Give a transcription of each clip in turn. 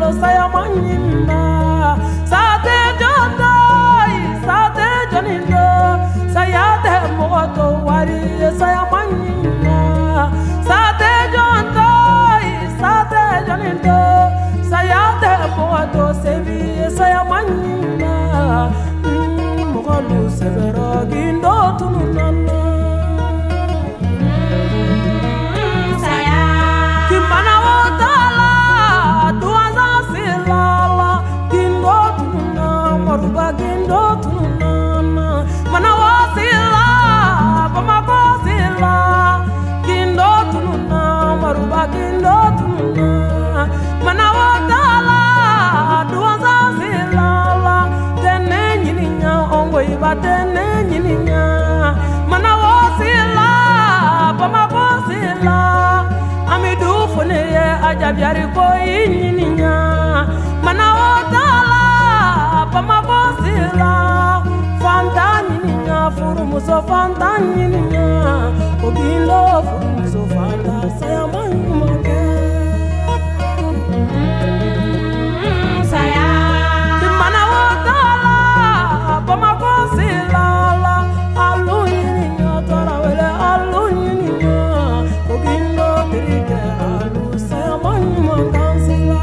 saya manyimba sate jondai sate jonindo saya te moto wari saya manyimba sate jondai sate jonindo saya te moto sevi saya manyimba mogolu severo gindo tununana Gindo tunana mana wasila pamako sila gindo tunana maruba gindo tunana mana watala duaza sila tene nyininya ongo iba tene nyininya mana wasila pamako sila amidu fone ye ajabiari ko nyininya mana watala pamako sila fantaninya furumuso fantaninya ogindo furumuso fanta saya manyumake saya dimana watala pamako sila aluninya torawele aluninya ogindo dirige alu saya manyumake sila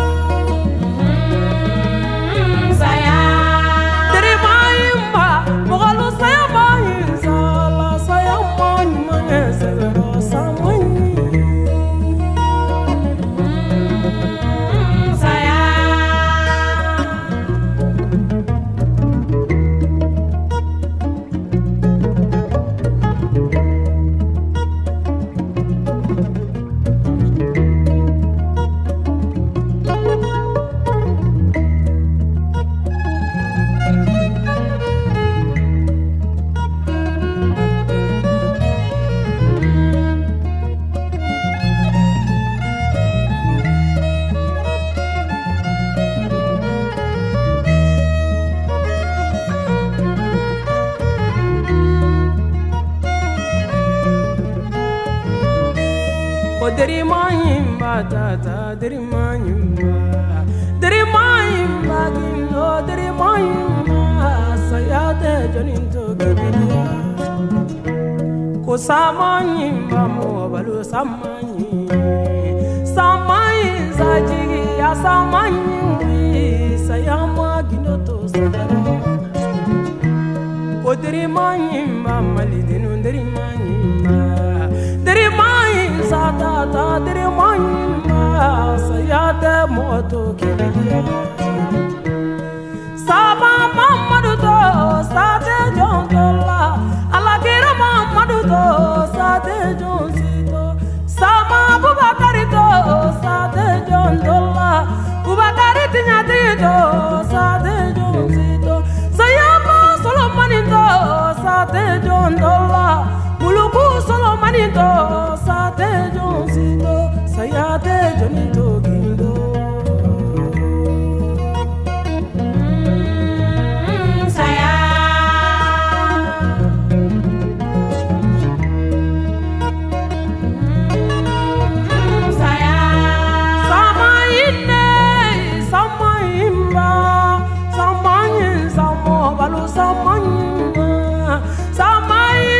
Deri mayimba tata deri mayimba gindo deri mayimba sayate joninto gabiya ko samanyimba mo balu samanyi sajigi ya samanyi sayama gindo to sadara ko deri mayimba malidinu deri mayimba Sata deri manyimba sayate moto kiriya Sama Mamadu to sate jondola Alakira Mamadu to sate jonsito Sama Bubakari to sate jondola Bubakari tinyati to sate jonsito Sayama Solomani to sate jondola Muluku Solomani to sate jonsito sayate jonito gindo saya sama ine sama imba sama nyin sama balu sama nyima sama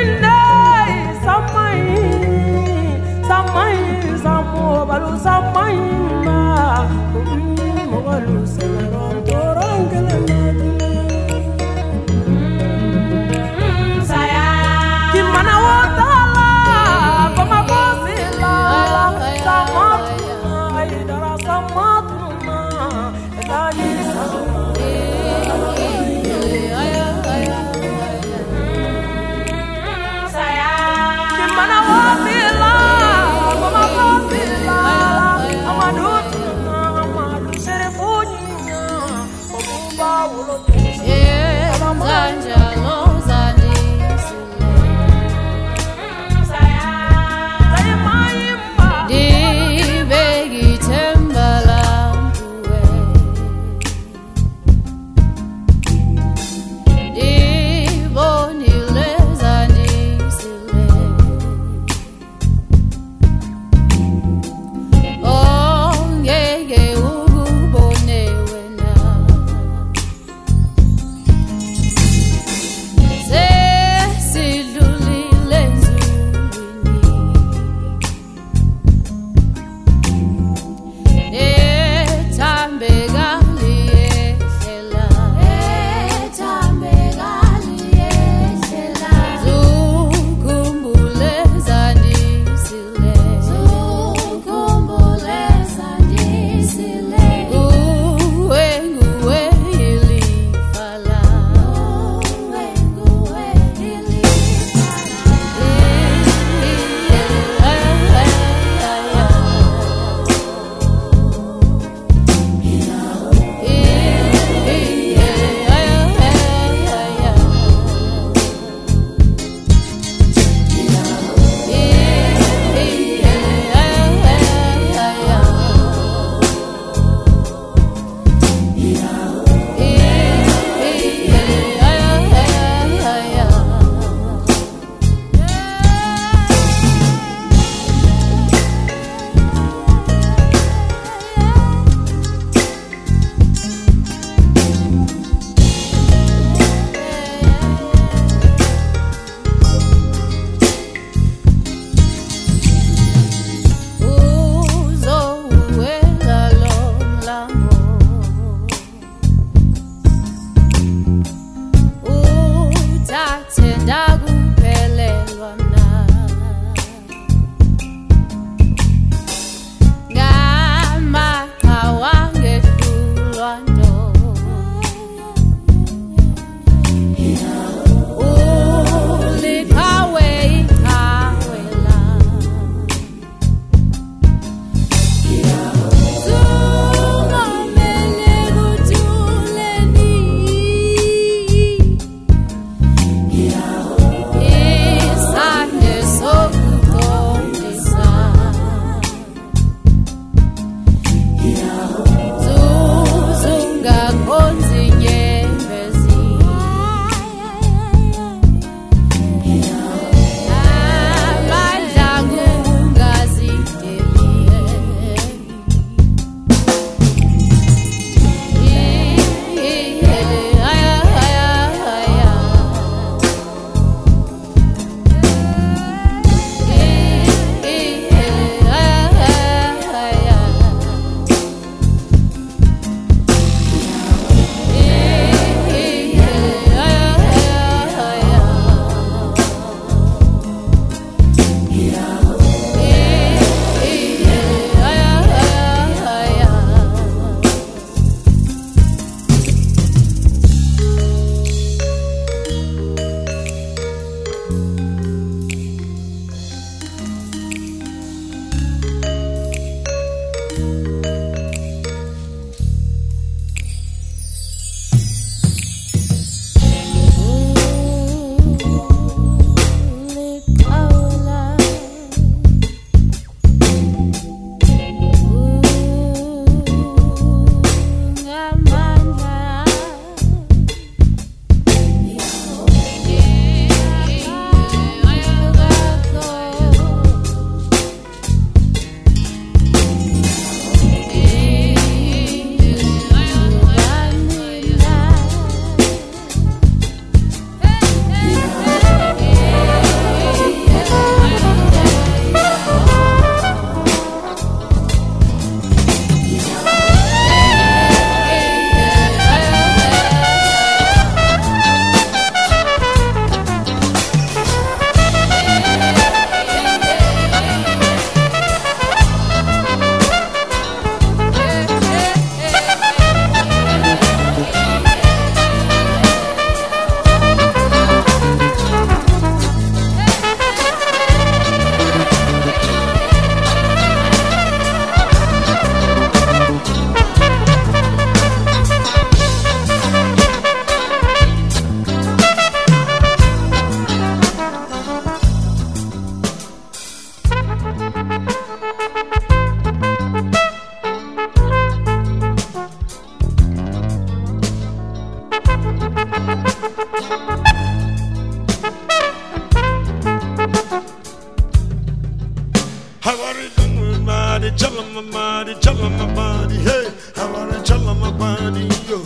body, yo.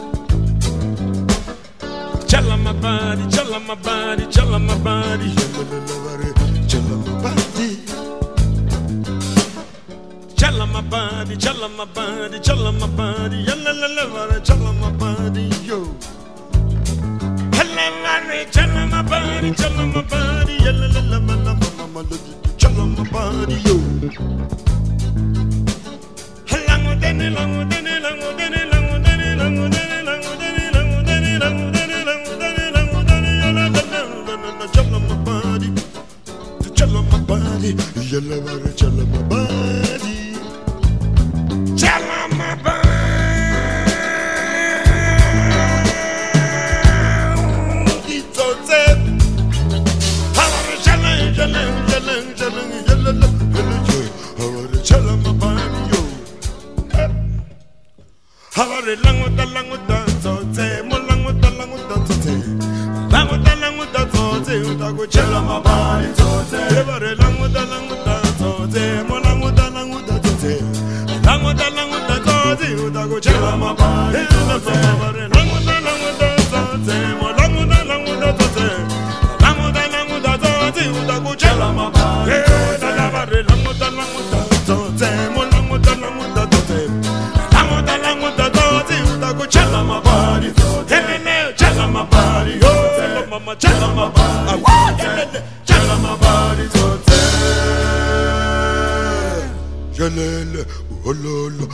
Challa my body, challa my body, challa my body, challa my body. Challa my body, challa my body, challa my body, yalla la la la, challa my body, yo. Challa my body, challa my body, yalla la la la la, challa my body, yo. Lango dene, lango dene, lango dene, lango dene, lango dene, lango dene, lango dene, lango dene, lango dene, lango dene, yalla la la la, challa my body, challa my body, yalla la la, challa my body. Challa my body, so sad. Challa, challa, challa, challa, yalla la, challa my body, yo. Havare languta, languta, so sad. Mo languta, languta, so sad. Languta, languta, so sad. Utago challa my body, so sad. Havare languta, languta, so sad. Mo languta, languta, so sad. Languta, languta, tozi, utago challa my body, tozi. Languta, languta, tozi, mo languta, languta, tozi. Languta, languta, tozi, utago challa my body, tozi. Languta, languta, tozi, mo languta, languta, tozi. Languta, languta, tozi, utago challa my body, tozi. Challa my body, oh, mama, challa my body, challa my body, tozi. Jalele, ololo.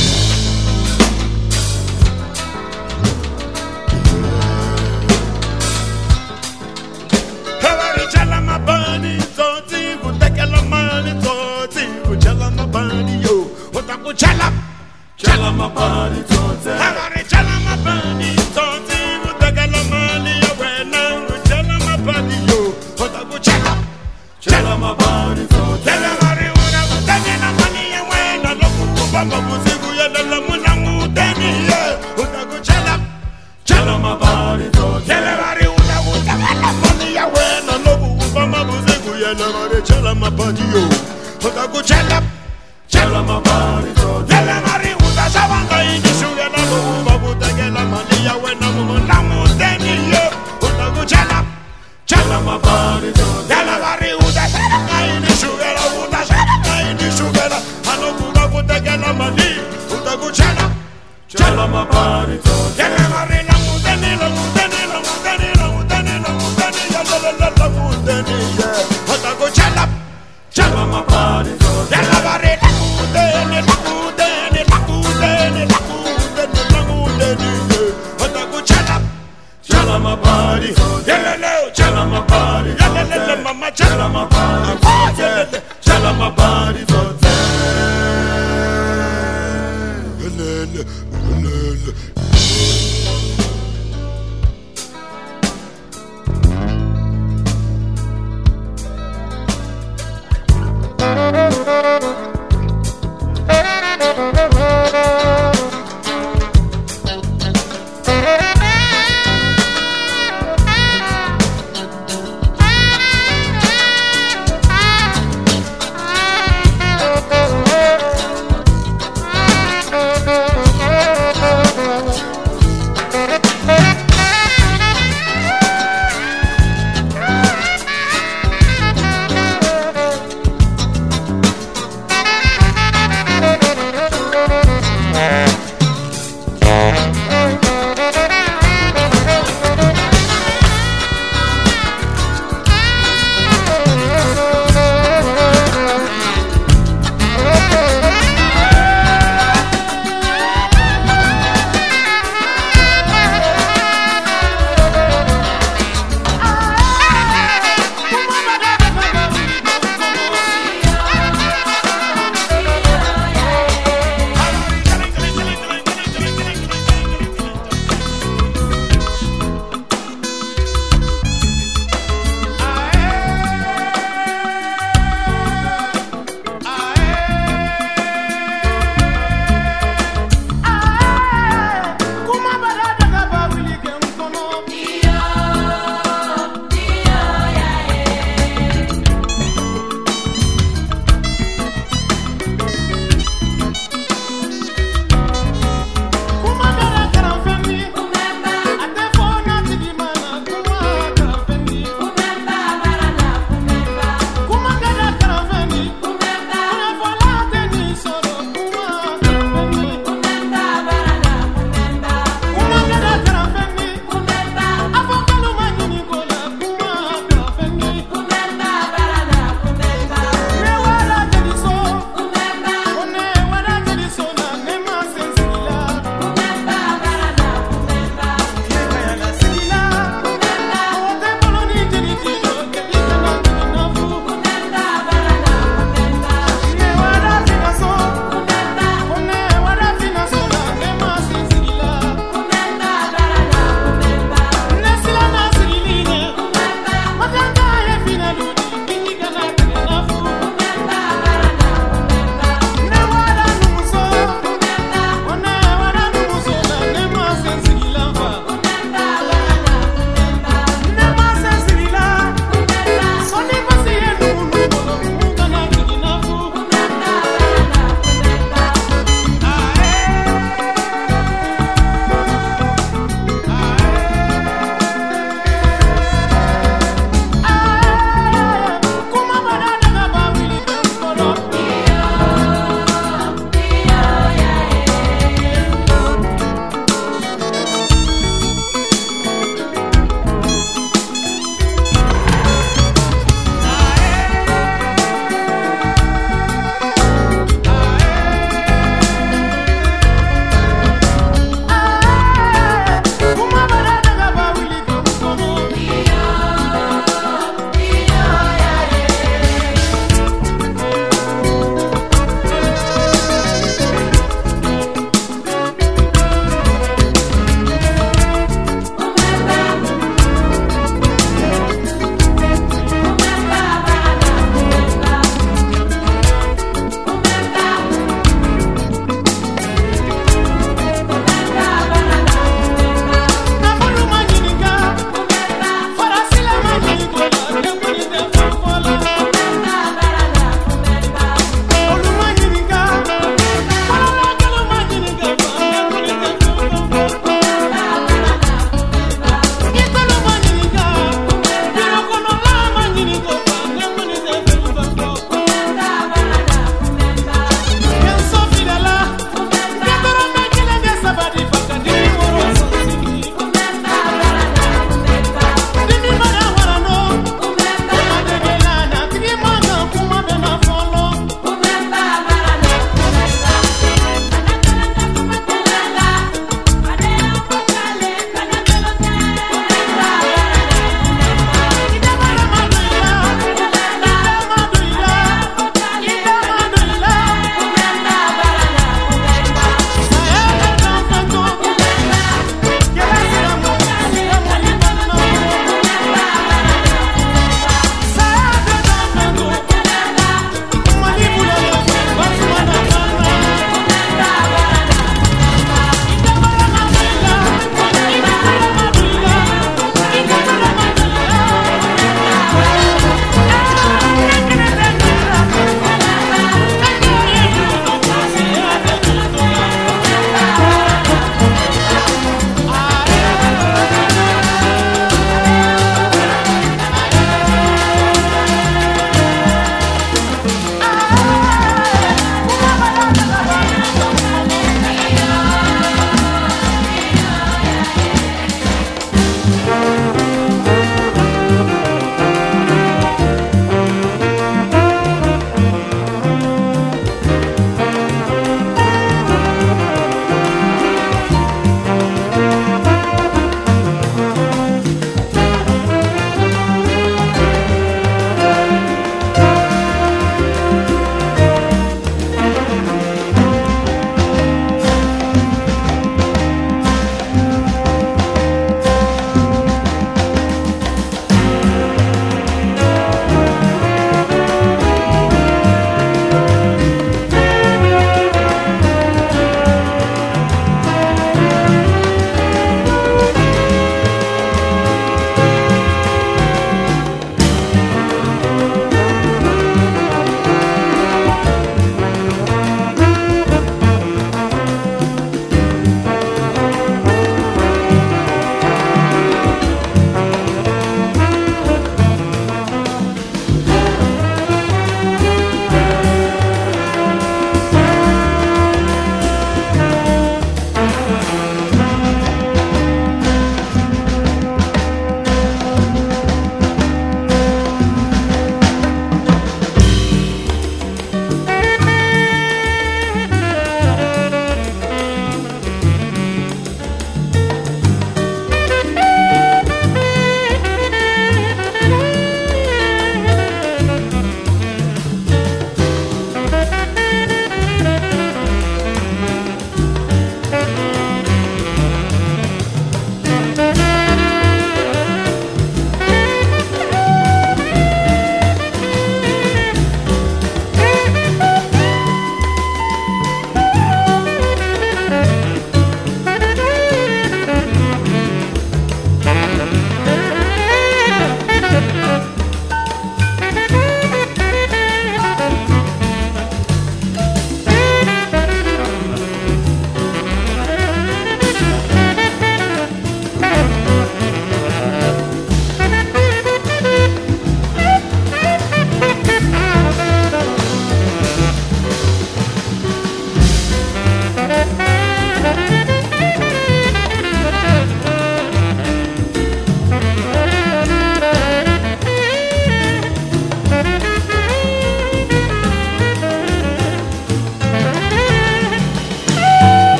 Challa my body, toti, go take a money, toti, go challa my body, yo. What I go challa my body, toti. Challa my body, toti, go take a money, yo. When I go challa my body, yo. What I go challa my body, toti. Challa my body, go take a money, yo. When I look Bamba musiku ya la muna muteni, yo. What I go challa my body, toti. Challa my body, ya when I look Bamba musiku ya la mare challa my body, yo. What I go challa my body, toti. Challa my uta shabanga indi shuga la babu tegela mani ya when I muna muteni, yo. What I go challa my body, toti. Challa my uta shabanga indi shuga la uta shabanga indi shuga la ano babu tegela mani. Uta go challa my body, toti. Challa my la muteni, la muteni, la muteni, la muteni, la muteni, ya la muteni, yeah. What I go challa my body, toti. Challa my la muteni, la muteni, la muteni, la muteni, la muteni, yeah. What I go challa my body, challa my body, mama challa my body, challa my body, toti.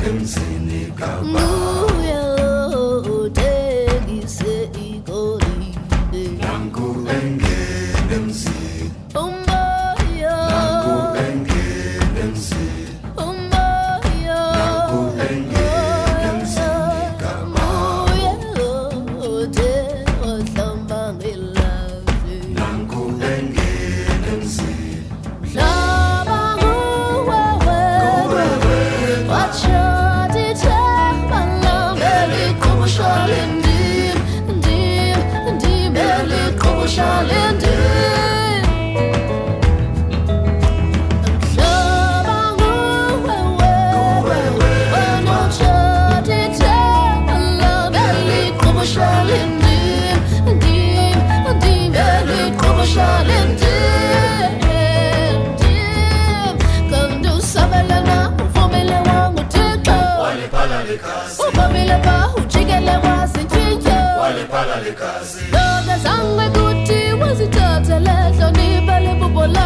emzini kaba nangu engene emzini nangu engene emzini nangu engene emzini kaba nangu engene emzini Loga sangwe kuti wazithatele hlonipha lebubola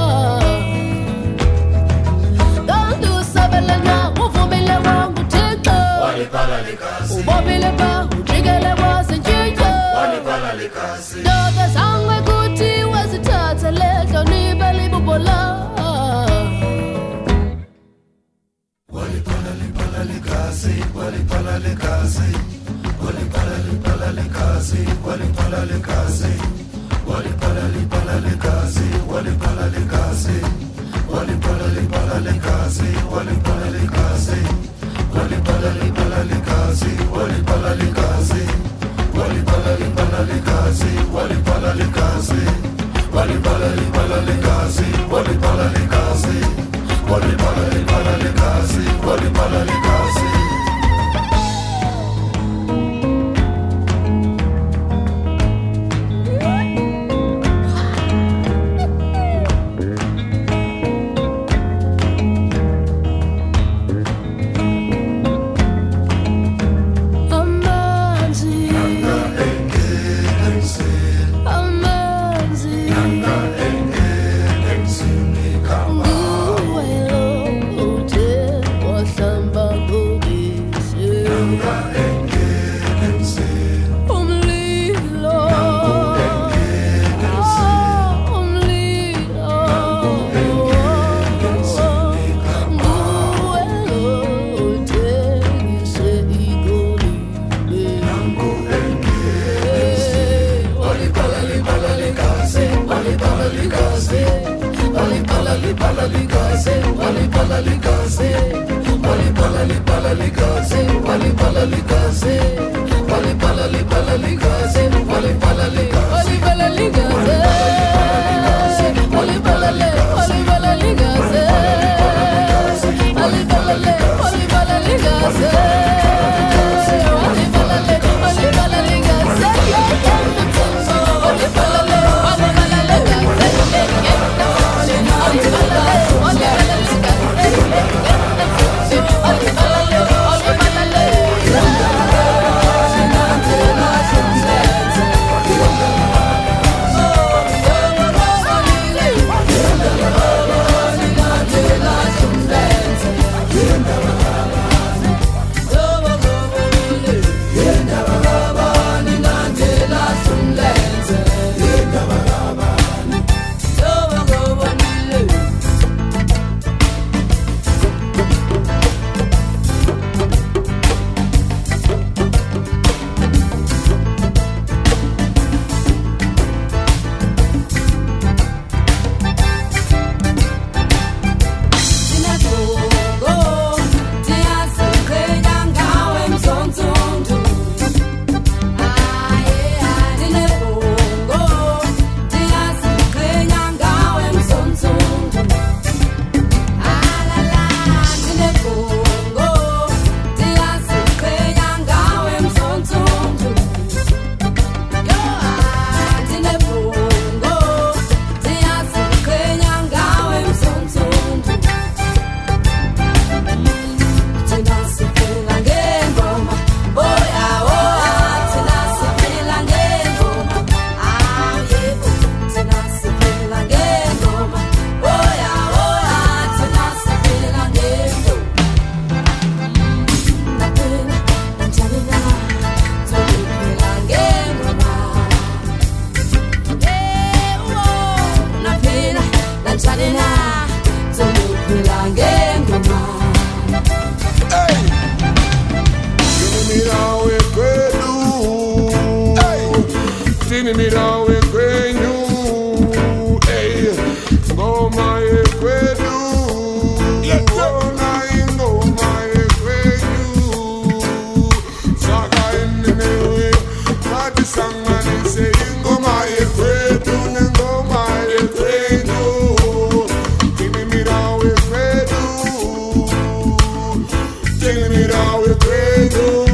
Kanti usabelana uvumile wangu Thixo ubobile ba ujikele wasentshintshyo Loga sangwe kuti wazithatele hlonipha lebubola Walipala likazi walipala likazi walipala likazi walipala likazi walipala likazi walipala likazi walipala likazi walipala likazi walipala likazi walipala likazi walipala likazi walipala likazi walipala likazi walipala likazi walipala likazi walipala likazi mira we kwenyu, hey, ngoma ye kwenyu, ona ngoma ye kwenyu, saka inene, kati sangani say ngoma ye kwenyu, ngoma ye kwenyu, mira we kwenyu, mira we kwenyu.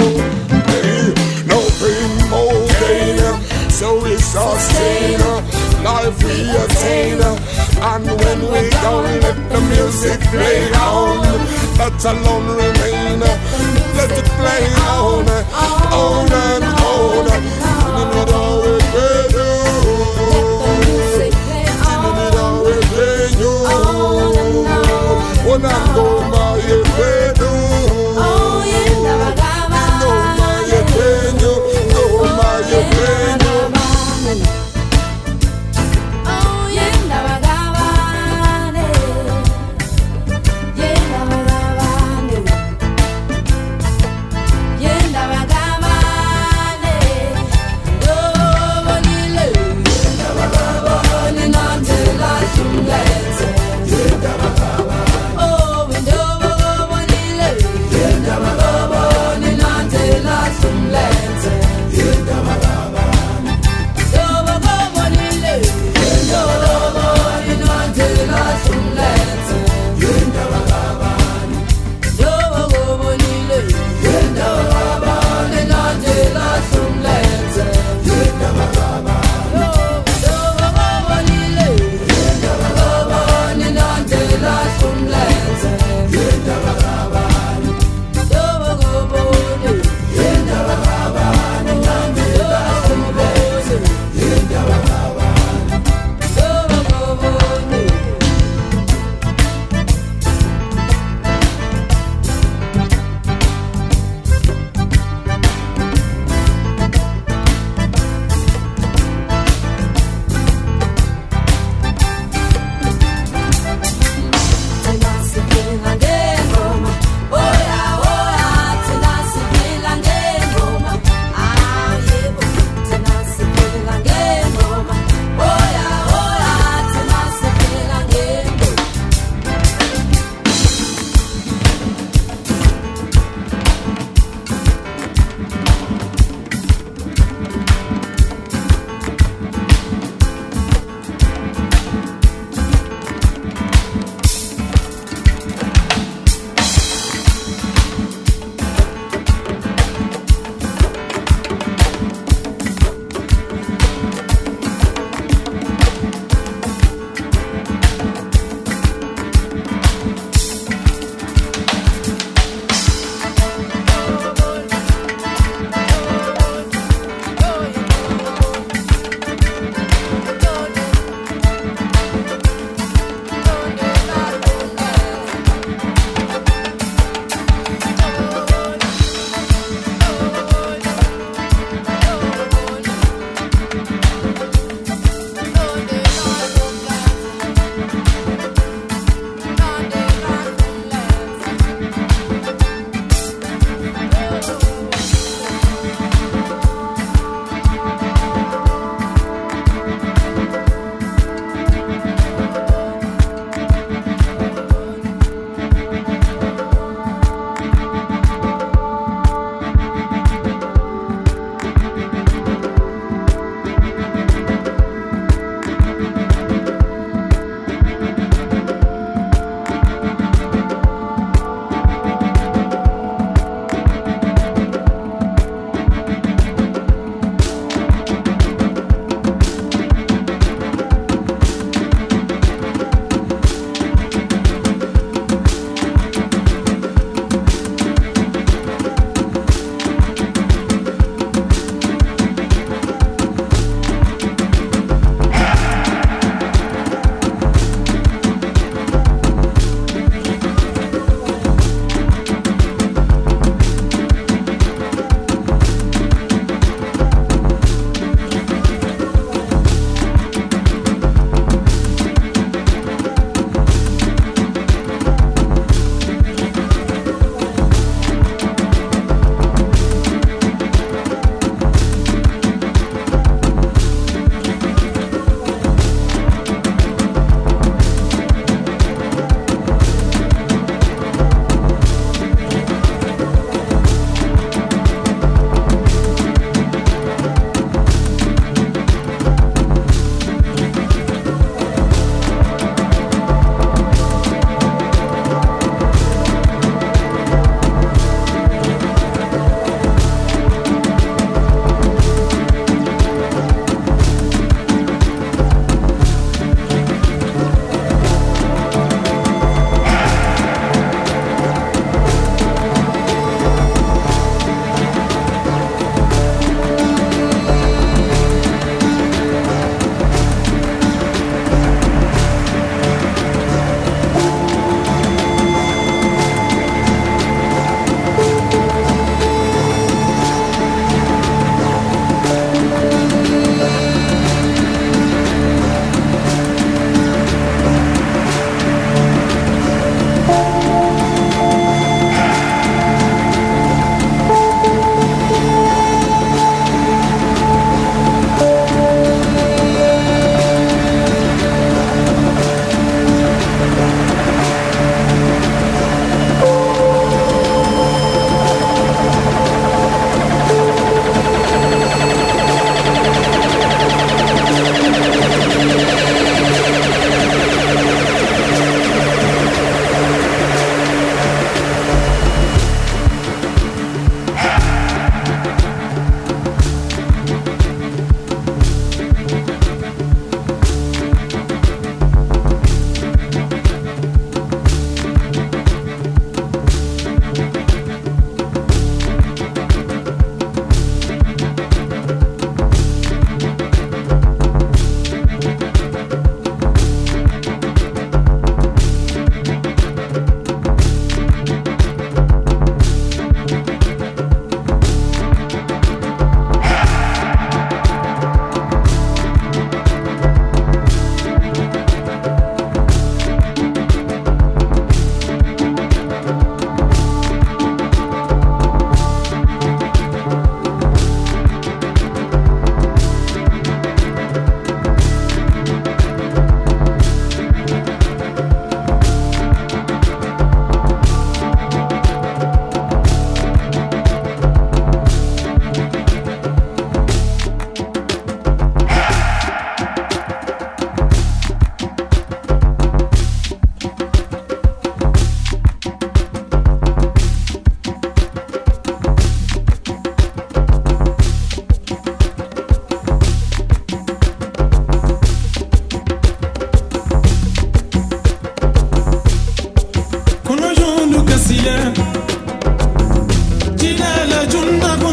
So we sustain life we attain, and when we down, let the music play on. That alone remain. Let it play on and on. Let it always play you. When I go my way, oh yeah, go my way, go my way.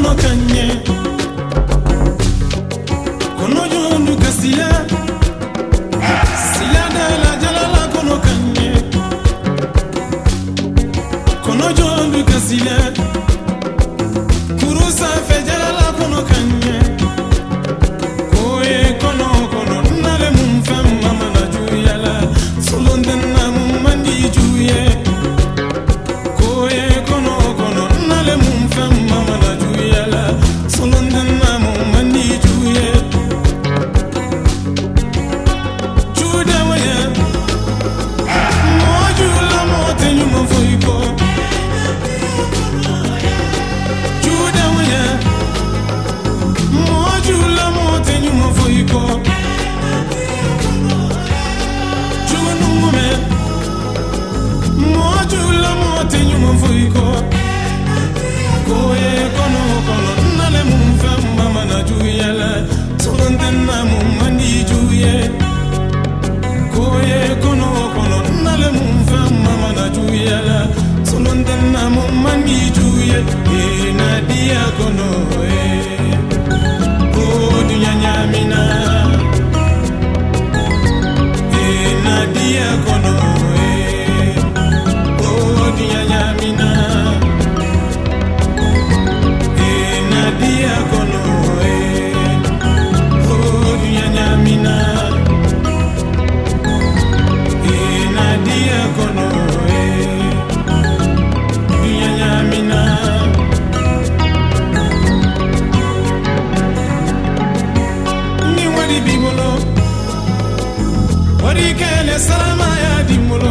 kono kanye kono jondu kasila sila de la jalala kono kanye kono jondu kasila kurusa fe jalala kono kanye koye kono kono nale mum fam mama na juyala solonden na mum mandi juye koye kono kono nale mum fam mama na juyala solonden na mum mandi juye juda waya mojula motenyu mo foiko juda waya mojula motenyu mo foiko junume mojula motenyu mo foiko koye kono kono nale mum fam mama na juyala solonden na mum mandi juye koye kono kono nale mum fam mama na juyala solonden na mum mandi juye na dia kono o dunya nyamina na dia kono o dunya nyamina na dia kono o dunya nyamina na dia kono dunya nyamina ni wadi bibolo wadi kele salama ya dimulo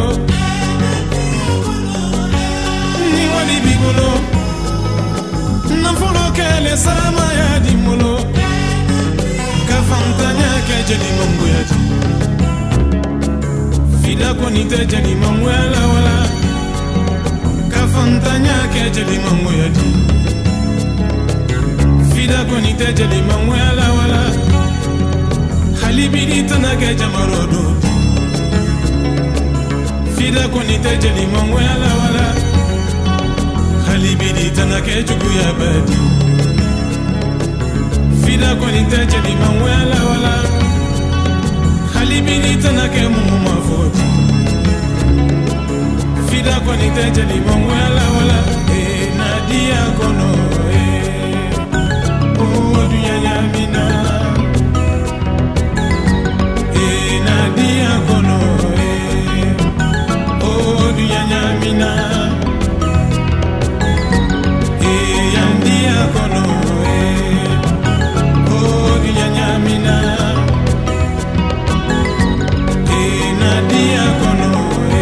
ni wadi bibolo nafolo kele salama ya dimulo kafantanya ke jeni mungu ya di fida koni te jeni mungu ya la wala kafantanya ke jeni mungu ya di fida koni te jeni mungu ya la wala halibidi tana ke jamarodo fida koni te jeni mungu ya la wala halibidi tana ke jugu ya badi fida koni te jeni mungu ya la wala halibidi tana ke mungu mafoti fida koni te jeni mungu ya la wala na dia kono o dunya nyamina na dia kono o dunya nyamina yandia kono o dunya nyamina na dia kono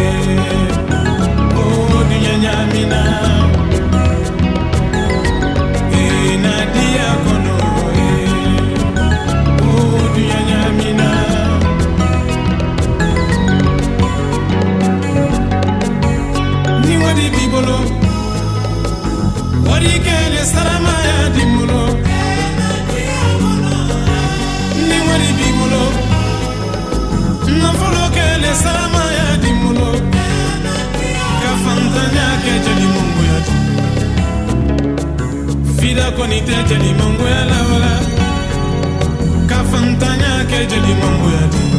o dunya nyamina na dia kono o dunya nyamina ni wadi bibolo wadi kele salama ya dimulo ni wadi bibolo nafolo kele salama ya dimulo kafantanya ke jeli mungu ya di fida koni te jeli mungu ya la wala kafantanya ke jeli mungu ya di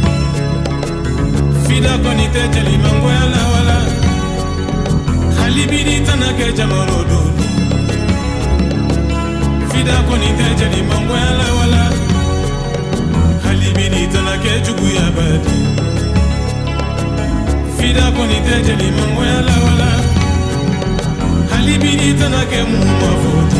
fida koni te jeli mungu ya la wala halibidi tana ke jamarodo fida koni te jeli mungu ya la wala halibidi tana ke jugu ya badi fida koni te jeli mungu ya la wala halibidi tana ke mungu mafoti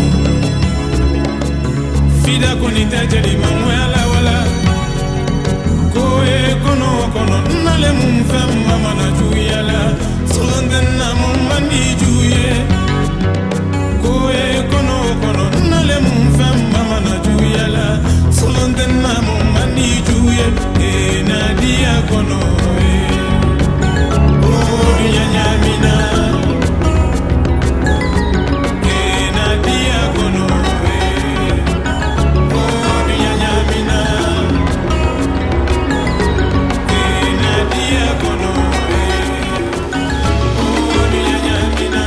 fida koni te jeli mungu ya la wala koye kono kono nale mum fam mama na juyala solonden na mum mandi juye koye kono kono nale mum fam mama na juyala solonden na mum mandi juye na dia kono o dunya nyamina na dia kono o dunya nyamina na dia kono o dunya nyamina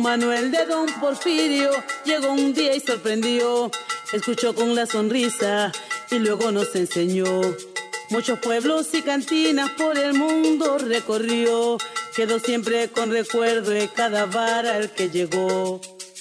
Manuel de Don Porfirio llegó un día y sorprendió. Escuchó con la sonrisa y luego nos enseñó. Muchos pueblos y cantinas por el mundo recorrió. Quedó siempre con recuerdo de cada bar al que llegó.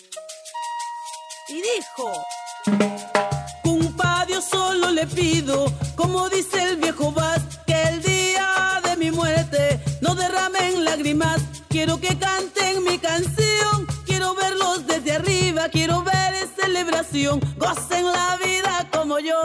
Y dijo: Cumpa, Dios solo le pido, como dice el viejo Vaz, que el día de mi muerte no derramen lágrimas. Quiero que canten mi canción, quiero verlos desde arriba, quiero ver en celebración, gocen la vida como yo.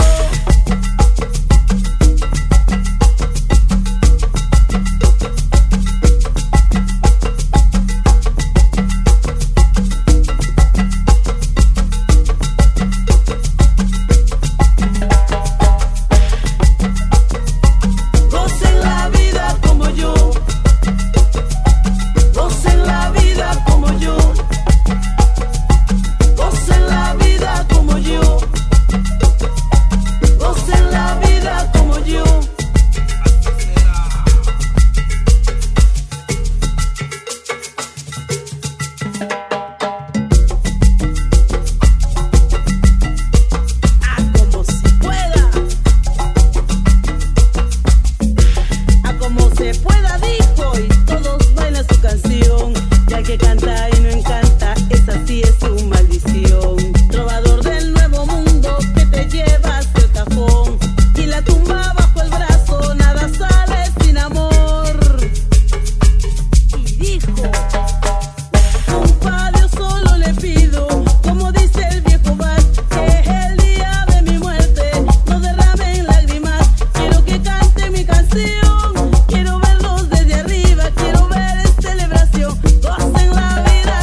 Quiero verlos desde arriba, quiero ver en celebración, gocen la vida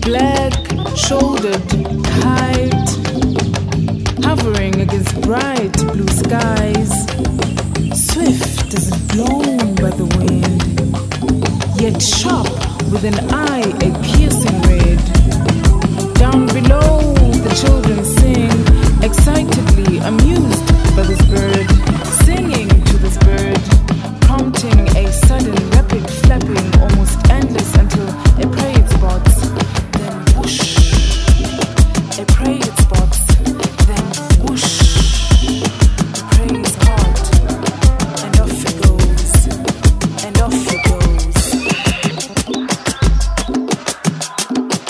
black-shouldered kite, hovering against bright blue skies, swift as if blown by the wind, yet sharp with an eye a piercing red. Down below the children sing, excitedly amused by this bird, singing to this bird, prompting a sudden rapid flapping, almost endless until a prey it spots, then whoosh, a prey it spots, then whoosh, the prey is caught, and off it goes, and off it goes.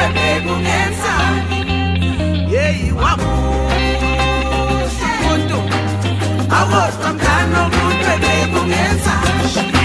Yeyi wamuhle umuntu awodwa mngani omuntu bekungenza